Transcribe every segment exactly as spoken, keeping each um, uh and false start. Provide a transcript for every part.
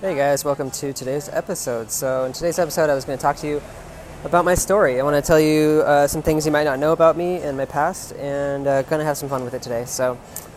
Hey guys, welcome to today's episode. So in today's episode I was going to talk to you about my story. I want to tell you uh, some things you might not know about me and my past, and uh, going to have some fun with it today. So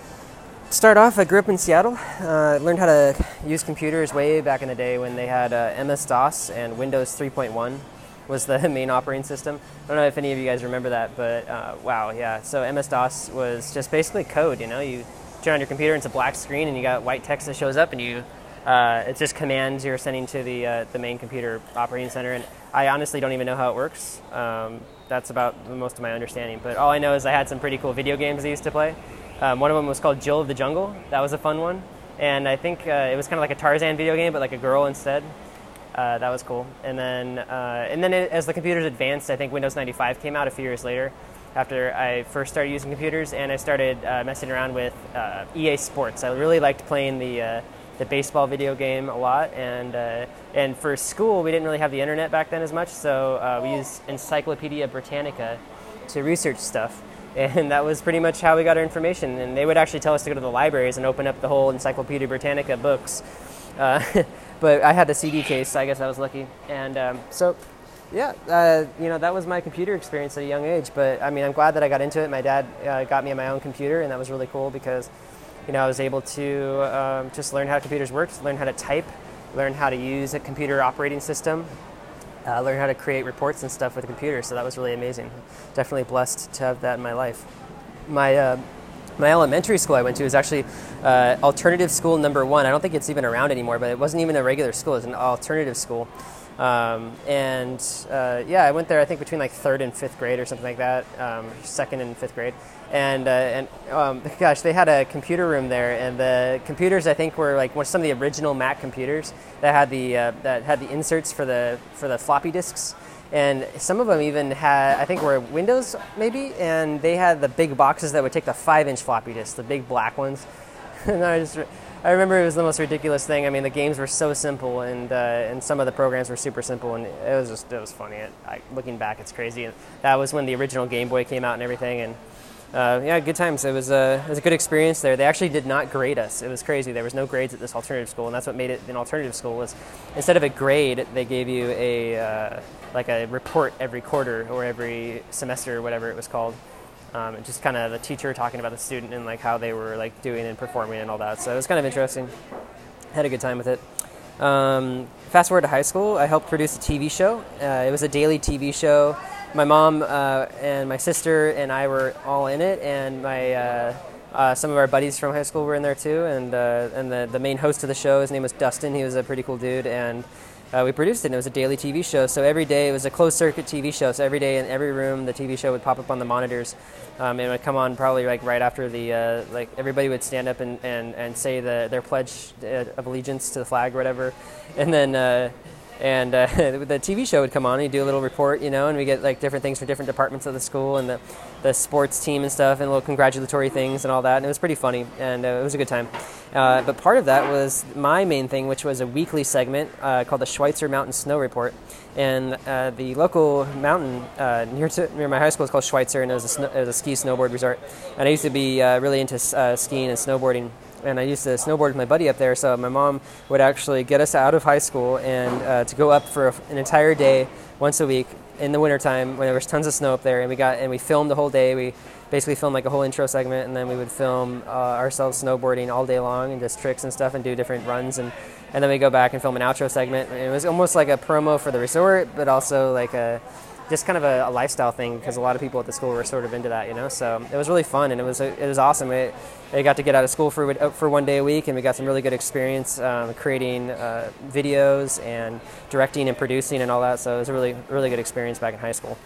to start off, I grew up in Seattle. Uh, learned how to use computers way back in the day when they had uh, M S DOS and Windows three point one was the main operating system. I don't know if any of you guys remember that, but uh, wow, yeah. So M S DOS was just basically code, you know. You turn on your computer and it's a black screen and you got white text that shows up and you Uh, it's just commands you're sending to the uh, the main computer operating center, and I honestly don't even know how it works. Um, that's about the most of my understanding. But all I know is I had some pretty cool video games I used to play. Um, one of them was called Jill of the Jungle. That was a fun one, and I think uh, it was kind of like a Tarzan video game, but like a girl instead. Uh, that was cool. And then uh, and then it, as the computers advanced, I think Windows ninety-five came out a few years later, after I first started using computers, and I started uh, messing around with uh, E A Sports. I really liked playing the uh, the baseball video game a lot, and uh, and for school we didn't really have the internet back then as much, so uh, we used Encyclopedia Britannica to research stuff, and that was pretty much how we got our information. And they would actually tell us to go to the libraries and open up the whole Encyclopedia Britannica books, uh, but I had the C D case, so I guess I was lucky. And um, so yeah, uh, you know, that was my computer experience at a young age. But I mean, I'm glad that I got into it. My dad uh, got me my own computer, and that was really cool because, you know, I was able to um, just learn how computers worked, learn how to type, learn how to use a computer operating system, uh, learn how to create reports and stuff with a computer. So that was really amazing. Definitely blessed to have that in my life. My uh, my elementary school I went to was actually uh, alternative school number one. I don't think it's even around anymore, but it wasn't even a regular school. It was an alternative school. Um, and uh, yeah, I went there I think between like third and fifth grade or something like that, um, second and fifth grade. And uh, and um, gosh, they had a computer room there, and the computers I think were like some of the original Mac computers that had the uh, that had the inserts for the for the floppy disks, and some of them even had, I think, were Windows maybe, and they had the big boxes that would take the five-inch floppy disks, the big black ones. And I just I remember it was the most ridiculous thing. I mean, the games were so simple, and uh, and some of the programs were super simple, and it was just it was funny. It, I, looking back, it's crazy. And that was when the original Game Boy came out and everything, and uh, yeah, good times. It was a it was a good experience there. They actually did not grade us. It was crazy. There was no grades at this alternative school, and that's what made it an alternative school. Was instead of a grade, they gave you a uh, like a report every quarter or every semester or whatever it was called. Um, and just kind of the teacher talking about the student and like how they were like doing and performing and all that. So it was kind of interesting. Had a good time with it. Um, fast forward to high school, I helped produce a T V show. Uh, it was a daily T V show. My mom uh, and my sister and I were all in it, and my uh, uh, some of our buddies from high school were in there too. And uh, and the the main host of the show, his name was Dustin. He was a pretty cool dude, and Uh, we produced it, and it was a daily T V show. So every day, it was a closed-circuit T V show. So every day in every room, the T V show would pop up on the monitors. Um, and it would come on probably like right after the, uh, like everybody would stand up and, and, and say the, their pledge of allegiance to the flag or whatever. And then uh, and uh, the T V show would come on, and you'd do a little report, you know, and we get like different things from different departments of the school and the, the sports team and stuff, and little congratulatory things and all that. And it was pretty funny, and uh, it was a good time. Uh, but part of that was my main thing, which was a weekly segment uh, called the Schweitzer Mountain Snow Report. And uh, the local mountain uh, near to near my high school is called Schweitzer, and it was a, snow, it was a ski snowboard resort. And I used to be uh, really into uh, skiing and snowboarding. And I used to snowboard with my buddy up there, so my mom would actually get us out of high school and uh, to go up for a, an entire day once a week in the wintertime when there was tons of snow up there, and we got and we filmed the whole day. We basically filmed like a whole intro segment, and then we would film uh, ourselves snowboarding all day long and just tricks and stuff and do different runs, and, and then we go back and film an outro segment. And it was almost like a promo for the resort, but also like a just kind of a, a lifestyle thing, because a lot of people at the school were sort of into that, you know. So it was really fun, and it was it was awesome. It, I got to get out of school for for one day a week, and we got some really good experience um, creating uh, videos and directing and producing and all that. So it was a really really good experience back in high school.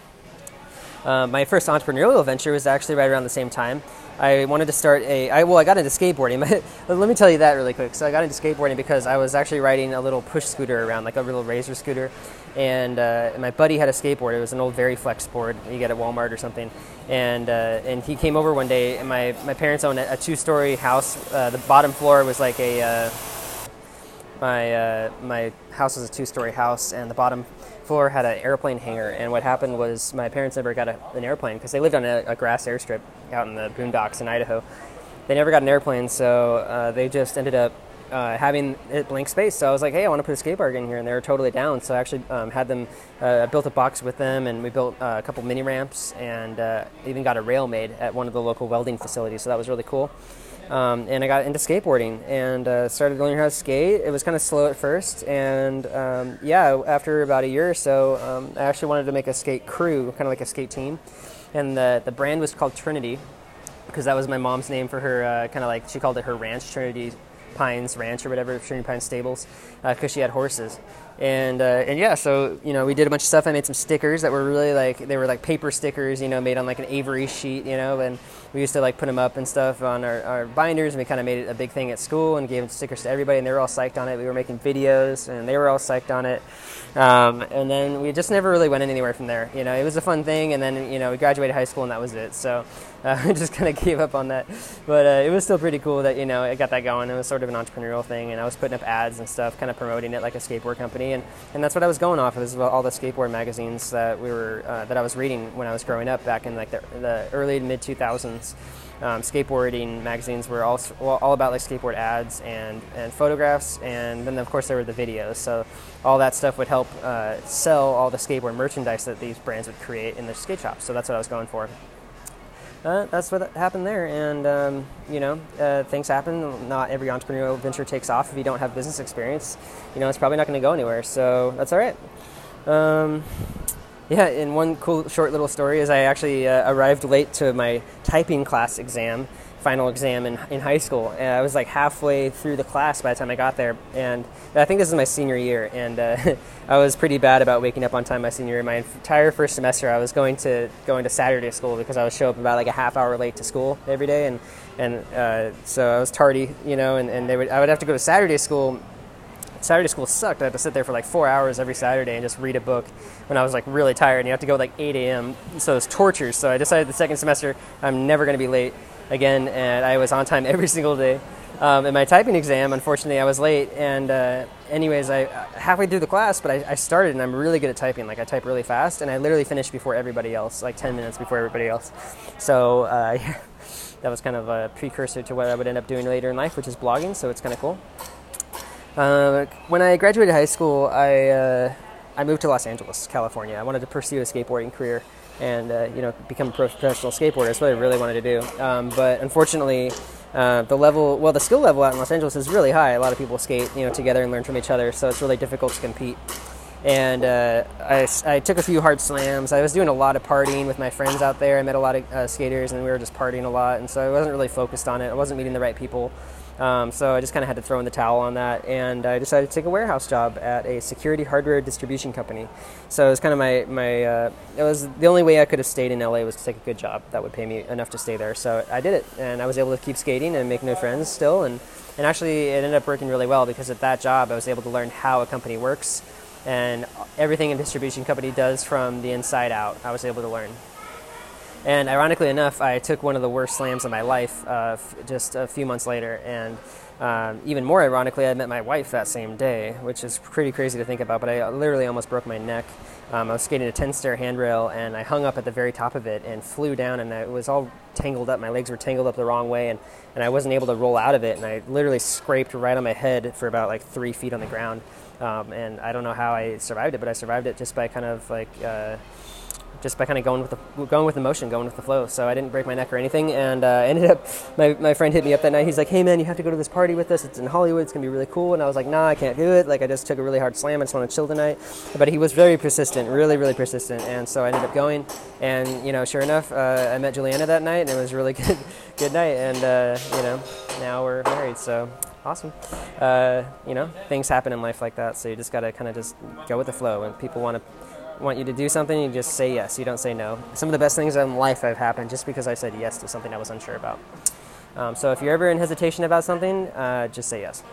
Um, my first entrepreneurial venture was actually right around the same time. I wanted to start a, I, well, I got into skateboarding. Let me tell you that really quick. So I got into skateboarding because I was actually riding a little push scooter around, like a little razor scooter. And uh, my buddy had a skateboard. It was an old Veriflex board you get at Walmart or something. And uh, and he came over one day, and my, my parents owned a, a two-story house. Uh, the bottom floor was like a, uh, my, uh, my house was a two-story house, and the bottom floor had an airplane hangar. And what happened was my parents never got a, an airplane because they lived on a, a grass airstrip out in the boondocks in Idaho. They never got an airplane, so uh, they just ended up uh, having it blank space. So I was like, hey, I want to put a skate park in here, and they were totally down. So I actually um, had them, uh, built a box with them, and we built uh, a couple mini ramps, and uh, even got a rail made at one of the local welding facilities. So that was really cool. Um, and I got into skateboarding and uh, started learning how to skate. It was kind of slow at first, and um, yeah, after about a year or so, um, I actually wanted to make a skate crew, kind of like a skate team. And the, the brand was called Trinity, because that was my mom's name for her, uh, kind of like, she called it her ranch, Trinity Pines Ranch or whatever, Trinity Pines Stables, because uh, she had horses. And, uh, and yeah, so, you know, we did a bunch of stuff. I made some stickers that were really like, they were like paper stickers, you know, made on like an Avery sheet, you know, and we used to like put them up and stuff on our, our binders, and we kind of made it a big thing at school and gave stickers to everybody, and they were all psyched on it. We were making videos, and they were all psyched on it. Um, and then we just never really went anywhere from there. You know, it was a fun thing, and then, you know, we graduated high school, and that was it. So uh, I just kind of gave up on that. But uh, it was still pretty cool that, you know, I got that going. It was sort of an entrepreneurial thing, and I was putting up ads and stuff, kind of promoting it like a skateboard company. And, and that's what I was going off of, is all the skateboard magazines that we were uh, that I was reading when I was growing up back in like the, the early to mid two thousands. Um, skateboarding magazines were all, all about like skateboard ads and, and photographs, and then of course there were the videos. So all that stuff would help uh, sell all the skateboard merchandise that these brands would create in their skate shops. So that's what I was going for. Uh, that's what happened there, and um, you know, uh, things happen. Not every entrepreneurial venture takes off if you don't have business experience. You know, it's probably not going to go anywhere, so that's all right. Um, yeah, and one cool short little story is I actually uh, arrived late to my typing class exam, final exam in, in high school. And I was like halfway through the class by the time I got there, and I think this is my senior year, and uh, I was pretty bad about waking up on time my senior year. My entire first semester I was going to going to Saturday school because I would show up about like a half hour late to school every day, and and uh, so I was tardy, you know, and, and they would I would have to go to Saturday school. Saturday school sucked. I had to sit there for like four hours every Saturday and just read a book when I was like really tired, and you have to go at like eight a.m. So it was torture. So I decided the second semester I'm never going to be late again, and I was on time every single day. Um, in my typing exam, unfortunately, I was late, and uh, anyways, I halfway through the class, but I, I started, and I'm really good at typing. Like, I type really fast, and I literally finished before everybody else, like ten minutes before everybody else. So uh, yeah, that was kind of a precursor to what I would end up doing later in life, which is blogging, so it's kind of cool. Uh, when I graduated high school, I uh, I moved to Los Angeles, California. I wanted to pursue a skateboarding career and uh, you know, become a professional skateboarder. That's what I really wanted to do. Um, but unfortunately, uh, the level, well, the skill level out in Los Angeles is really high. A lot of people skate, you know, together and learn from each other, so it's really difficult to compete. And uh, I, I took a few hard slams. I was doing a lot of partying with my friends out there. I met a lot of uh, skaters, and we were just partying a lot. And so I wasn't really focused on it. I wasn't meeting the right people. Um, so I just kind of had to throw in the towel on that, and I decided to take a warehouse job at a security hardware distribution company. So it was kind of my, my uh, it was the only way I could have stayed in L A was to take a good job that would pay me enough to stay there. So I did it, and I was able to keep skating and make new friends still, and, and actually it ended up working really well, because at that job I was able to learn how a company works, and everything a distribution company does from the inside out, I was able to learn. And ironically enough, I took one of the worst slams of my life uh, f- just a few months later. And um, even more ironically, I met my wife that same day, which is pretty crazy to think about, but I literally almost broke my neck. Um, I was skating a ten-stair handrail, and I hung up at the very top of it and flew down, and it was all tangled up. My legs were tangled up the wrong way, and, and I wasn't able to roll out of it, and I literally scraped right on my head for about like three feet on the ground. Um, and I don't know how I survived it, but I survived it just by kind of like... Uh, just by kind of going with the going with the motion, going with the flow. So I didn't break my neck or anything, and uh, ended up, my, my friend hit me up that night. He's like, hey man, you have to go to this party with us. It's in Hollywood. It's going to be really cool. And I was like, nah, I can't do it. Like, I just took a really hard slam. I just want to chill tonight. But he was very persistent, really, really persistent. And so I ended up going, and, you know, sure enough, uh, I met Juliana that night, and it was a really good, good night. And, uh, you know, now we're married, so awesome. Uh, you know, things happen in life like that, so you just got to kind of just go with the flow. When people want to want you to do something, you just say yes. You don't say no. Some of the best things in life have happened just because I said yes to something I was unsure about. Um, so if you're ever in hesitation about something, uh, just say yes.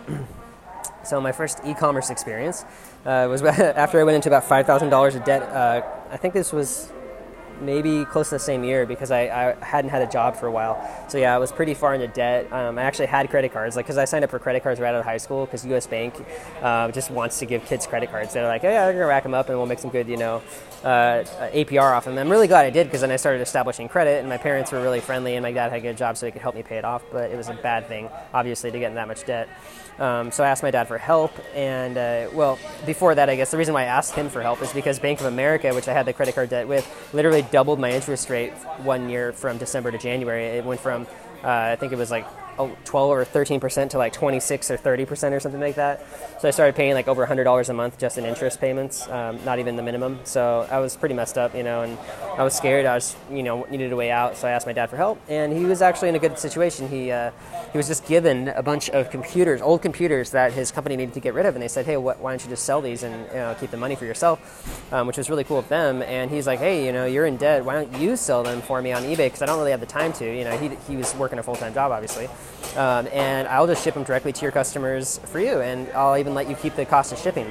So my first e-commerce experience uh, was after I went into about five thousand dollars of debt. Uh, I think this was maybe close to the same year, because I, I hadn't had a job for a while. So yeah, I was pretty far into debt. Um, I actually had credit cards, like, because I signed up for credit cards right out of high school, because U S Bank uh, just wants to give kids credit cards. They're like, oh yeah, we're going to rack them up and we'll make some good, you know, uh, A P R off them. I'm really glad I did, because then I started establishing credit, and my parents were really friendly, and my dad had a good job so he could help me pay it off, but it was a bad thing, obviously, to get in that much debt. Um, so I asked my dad for help, and uh, well, before that, I guess the reason why I asked him for help is because Bank of America, which I had the credit card debt with, literally doubled my interest rate one year from December to January. It went from, uh, I think it was like twelve or thirteen percent to like twenty-six or thirty percent or something like that. So I started paying like over one hundred dollars a month just in interest payments, um, not even the minimum. So I was pretty messed up, you know, and I was scared. I was, you know, needed a way out. So I asked my dad for help, and he was actually in a good situation. He uh, he was just given a bunch of computers, old computers that his company needed to get rid of, and they said, hey, what, why don't you just sell these and, you know, keep the money for yourself, um, which was really cool of them. And he's like, hey, you know, you're in debt. Why don't you sell them for me on eBay? Because I don't really have the time to. You know, he he was working a full-time job, obviously. Um, and I'll just ship them directly to your customers for you, and I'll even let you keep the cost of shipping.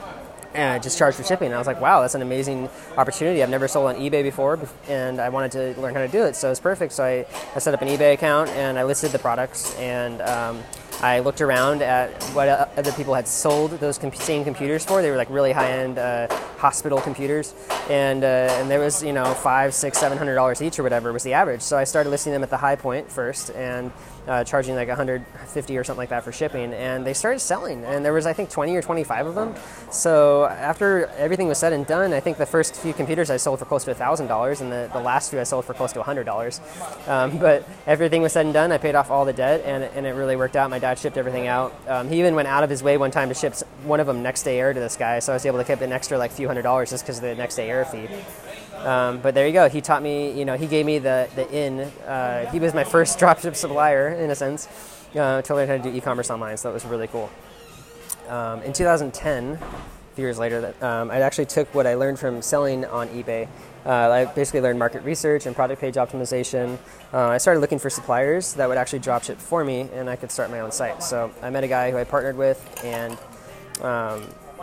And just charge for shipping. And I was like, wow, that's an amazing opportunity. I've never sold on eBay before, and I wanted to learn how to do it, so it's perfect. So I, I set up an eBay account, and I listed the products, and um, I looked around at what other people had sold those com- same computers for. They were like really high-end uh, hospital computers, and uh, and there was, you know, five, six, seven hundred dollars each or whatever was the average. So I started listing them at the high point first, and Uh, charging like one hundred fifty or something like that for shipping, and they started selling, and there was I think twenty or twenty-five of them. So after everything was said and done, I think the first few computers I sold for close to one thousand dollars, and the, the last few I sold for close to one hundred dollars. Um, but everything was said and done, I paid off all the debt, and, and it really worked out. My dad shipped everything out. Um, he even went out of his way one time to ship one of them next day air to this guy, so I was able to keep an extra like few hundred dollars just because of the next day air fee. Um, but there you go. He taught me, you know, he gave me the, the in. Uh, he was my first dropship supplier, in a sense, uh, to learn how to do e-commerce online, so that was really cool. Um, in two thousand ten, a few years later, that, um, I actually took what I learned from selling on eBay. Uh, I basically learned market research and product page optimization. Uh, I started looking for suppliers that would actually dropship for me, and I could start my own site. So I met a guy who I partnered with, and um,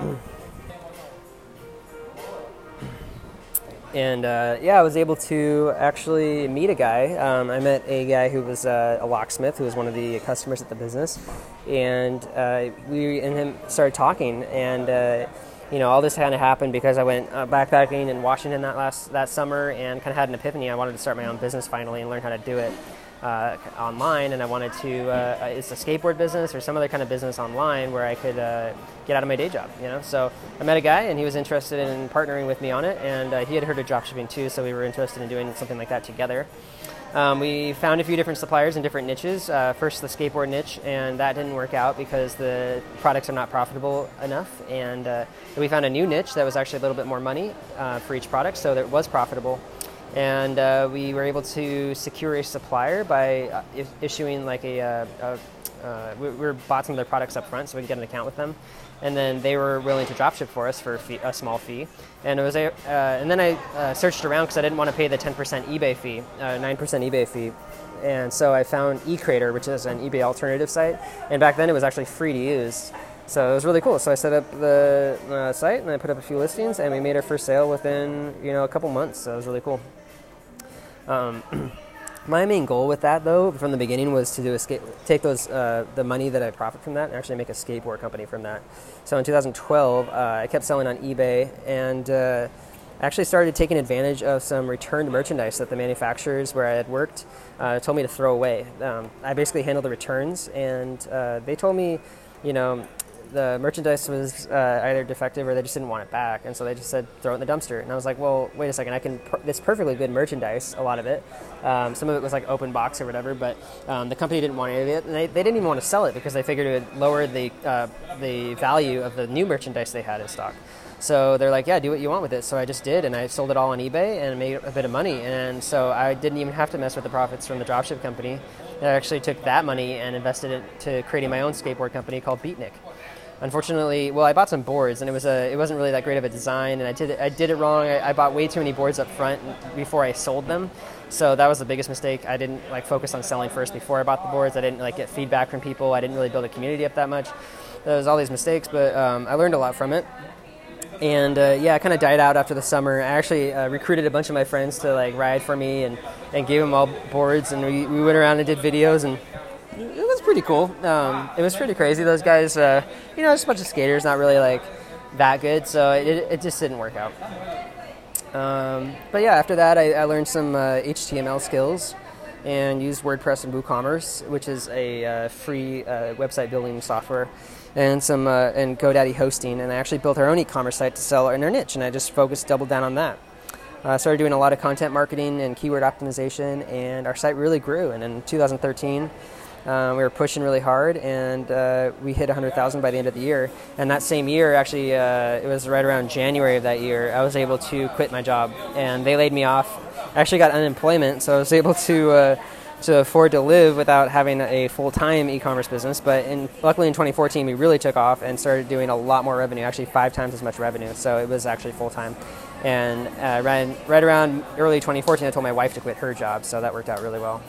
And uh, yeah, I was able to actually meet a guy. Um, I met a guy who was uh, a locksmith, who was one of the customers at the business, and uh, we and him started talking. And uh, you know, all this kind of happened because I went uh, backpacking in Washington that last that summer, and kind of had an epiphany. I wanted to start my own business finally and learn how to do it uh, online. And I wanted to uh, it's a skateboard business or some other kind of business online where I could uh, get out of my day job, you know. So I met a guy, and he was interested in partnering with me on it, and uh, he had heard of dropshipping too, so we were interested in doing something like that together. Um, we found a few different suppliers in different niches. Uh, first, the skateboard niche, and that didn't work out because the products are not profitable enough. And uh, we found a new niche that was actually a little bit more money uh, for each product, so that it was profitable. And uh, we were able to secure a supplier by uh, issuing like a, uh, a uh, we, we bought some of their products up front so we could get an account with them, and then they were willing to dropship for us for a, fee, a small fee. And it was a, uh, and then I uh, searched around because I didn't want to pay the ten percent eBay fee, uh, nine percent eBay fee. And so I found eCrater, which is an eBay alternative site, and back then it was actually free to use. So it was really cool. So I set up the uh, site, and I put up a few listings, and we made our first sale within, you know, a couple months. So it was really cool. Um, my main goal with that, though, from the beginning, was to do a skate, take those uh, the money that I profit from that and actually make a skateboard company from that. So in two thousand twelve, uh, I kept selling on eBay, and uh, I actually started taking advantage of some returned merchandise that the manufacturers where I had worked uh, told me to throw away. Um, I basically handled the returns, and uh, they told me, you know, the merchandise was uh, either defective or they just didn't want it back, and so they just said throw it in the dumpster. And I was like, well, wait a second, I can per- it's perfectly good merchandise, a lot of it. Um, some of it was like open box or whatever, but um, the company didn't want any of it, and they, they didn't even want to sell it because they figured it would lower the uh, the value of the new merchandise they had in stock. So they're like, yeah, do what you want with it. So I just did, and I sold it all on eBay and made a bit of money. And so I didn't even have to mess with the profits from the dropship company. I actually took that money and invested it to creating my own skateboard company called Beatnik. Unfortunately, well, I bought some boards, and it was a it wasn't really that great of a design, and I did it, I did it wrong. I, I bought way too many boards up front before I sold them, so that was the biggest mistake. I didn't like focus on selling first before I bought the boards. I didn't like get feedback from people. I didn't really build a community up that much. There was all these mistakes, but um, I learned a lot from it. And uh, yeah, I kind of died out after the summer. I actually uh, recruited a bunch of my friends to like ride for me, and, and gave them all boards, and we, we went around and did videos, and it was pretty cool. Um, it was pretty crazy. Those guys, uh, you know, just a bunch of skaters, not really like that good, so it, it just didn't work out. Um, but yeah, after that, I, I learned some uh, H T M L skills. and used WordPress and WooCommerce, which is a uh, free uh, website building software, and some uh, and GoDaddy hosting. And I actually built our own e-commerce site to sell in our niche, and I just focused, doubled down on that. I uh, started doing a lot of content marketing and keyword optimization, and our site really grew. And in two thousand thirteen, uh, we were pushing really hard, and uh, we hit one hundred thousand by the end of the year. And that same year, actually, uh, it was right around January of that year, I was able to quit my job, and they laid me off. I actually got unemployment, so I was able to uh, to afford to live without having a full-time e-commerce business. But in, luckily in twenty fourteen, we really took off and started doing a lot more revenue, actually five times as much revenue. So it was actually full-time. And uh, right, right around early twenty fourteen, I told my wife to quit her job, so that worked out really well.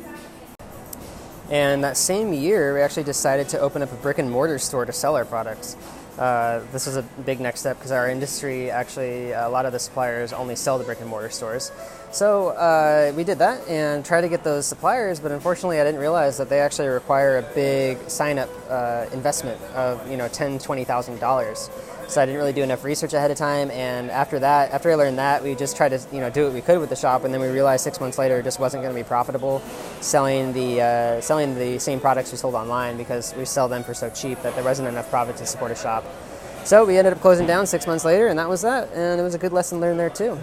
And that same year, we actually decided to open up a brick and mortar store to sell our products. Uh, this was a big next step because our industry, actually, a lot of the suppliers only sell to brick and mortar stores. So uh, we did that and tried to get those suppliers, but unfortunately I didn't realize that they actually require a big sign-up uh, investment of, you know, ten thousand dollars, twenty thousand dollars. So I didn't really do enough research ahead of time, and after that, after I learned that, we just tried to, you know, do what we could with the shop, and then we realized six months later it just wasn't going to be profitable selling the uh, selling the same products we sold online, because we sell them for so cheap that there wasn't enough profit to support a shop. So we ended up closing down six months later, and that was that, and it was a good lesson learned there too.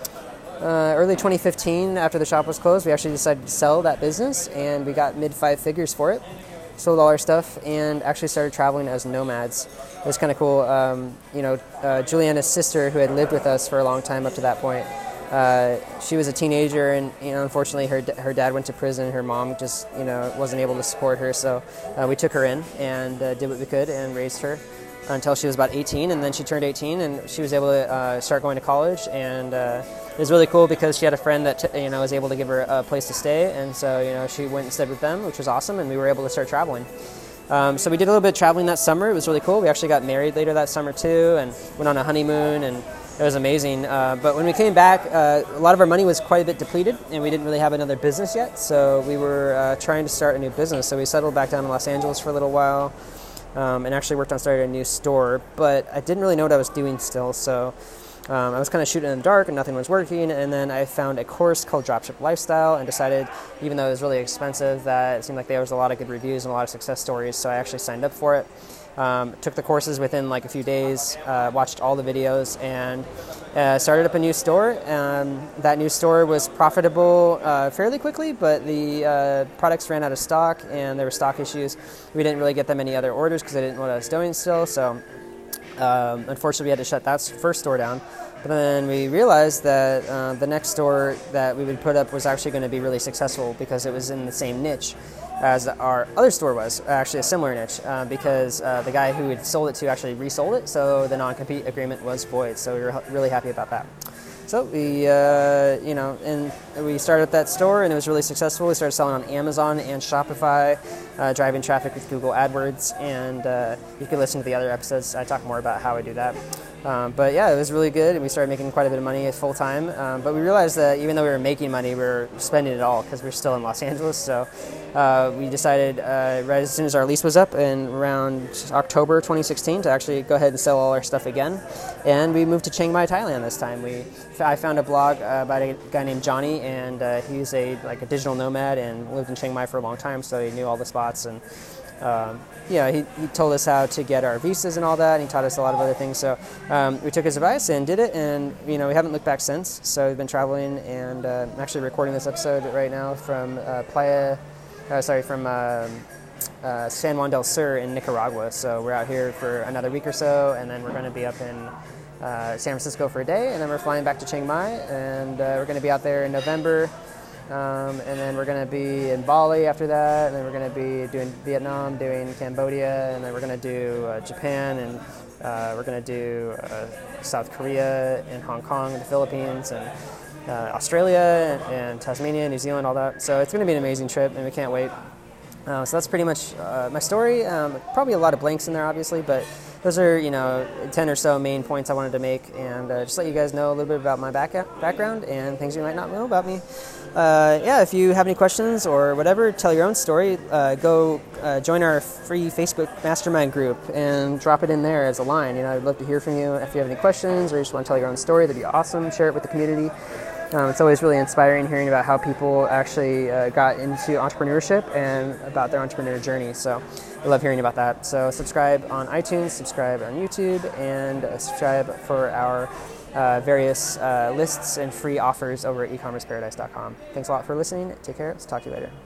Uh, early twenty fifteen, after the shop was closed, we actually decided to sell that business, and we got mid five figures for it. Sold all our stuff and actually started traveling as nomads. It was kind of cool. Um, you know, uh, Juliana's sister, who had lived with us for a long time up to that point, uh, she was a teenager, and you know, unfortunately, her her dad went to prison. Her mom just, you know, wasn't able to support her, so uh, we took her in and uh, did what we could and raised her until she was about eighteen, and then she turned eighteen, and she was able to uh, start going to college. And uh, it was really cool because she had a friend that t- you know was able to give her a place to stay, and so you know she went and stayed with them, which was awesome, and we were able to start traveling. Um, so we did a little bit of traveling that summer. It was really cool. We actually got married later that summer too, and went on a honeymoon, and it was amazing. Uh, but when we came back, uh, a lot of our money was quite a bit depleted, and we didn't really have another business yet. So we were uh, trying to start a new business. So we settled back down in Los Angeles for a little while. Um, and actually worked on starting a new store, but I didn't really know what I was doing still, so um, I was kind of shooting in the dark and nothing was working. And then I found a course called Dropship Lifestyle and decided, even though it was really expensive, that it seemed like there was a lot of good reviews and a lot of success stories, so I actually signed up for it. Um, took the courses within like a few days, uh, watched all the videos, and uh, started up a new store. Um, that new store was profitable uh, fairly quickly, but the uh, products ran out of stock and there were stock issues. We didn't really get that many other orders because I didn't know what I was doing still, so um, unfortunately we had to shut that first store down. But then we realized that uh, the next store that we would put up was actually going to be really successful because it was in the same niche as our other store was, actually a similar niche, uh, because uh, the guy who had sold it to actually resold it, so the non-compete agreement was void, so we were really happy about that. So we, uh, you know, and we started up that store, and it was really successful. We started selling on Amazon and Shopify, uh, driving traffic with Google AdWords, and uh, you can listen to the other episodes. I talk more about how I do that. Um, but yeah, it was really good, and we started making quite a bit of money full time. Um, but we realized that even though we were making money, we were spending it all because we we're still in Los Angeles. So uh, we decided uh, right as soon as our lease was up in around October twenty sixteen to actually go ahead and sell all our stuff again. And we moved to Chiang Mai, Thailand this time. We I found a blog uh, about a guy named Johnny, and uh, he's a like a digital nomad and lived in Chiang Mai for a long time, so he knew all the spots. And Um, yeah, he, he told us how to get our visas and all that, and he taught us a lot of other things. So um, we took his advice and did it, and you know we haven't looked back since. So we've been traveling, and uh, I'm actually recording this episode right now from uh, Playa, uh, sorry, from um, uh, San Juan del Sur in Nicaragua. So we're out here for another week or so, and then we're going to be up in uh, San Francisco for a day, and then we're flying back to Chiang Mai, and uh, we're going to be out there in November. Um, and then we're going to be in Bali after that, and then we're going to be doing Vietnam, doing Cambodia, and then we're going to do uh, Japan, and uh, we're going to do uh, South Korea and Hong Kong and the Philippines and uh, Australia and, and Tasmania, New Zealand, all that. So it's going to be an amazing trip, and we can't wait. Uh, so that's pretty much uh, my story. Um, probably a lot of blanks in there, obviously, but those are, you know, ten or so main points I wanted to make, and uh, just let you guys know a little bit about my back background and things you might not know about me. Uh, yeah, if you have any questions or whatever, tell your own story. Uh, go uh, join our free Facebook mastermind group and drop it in there as a line. You know, I'd love to hear from you if you have any questions or you just want to tell your own story. That'd be awesome. Share it with the community. Um, it's always really inspiring hearing about how people actually uh, got into entrepreneurship and about their entrepreneur journey. So I love hearing about that. So subscribe on iTunes, subscribe on YouTube, and uh, subscribe for our uh, various uh, lists and free offers over at e commerce paradise dot com. Thanks a lot for listening. Take care. Let's talk to you later.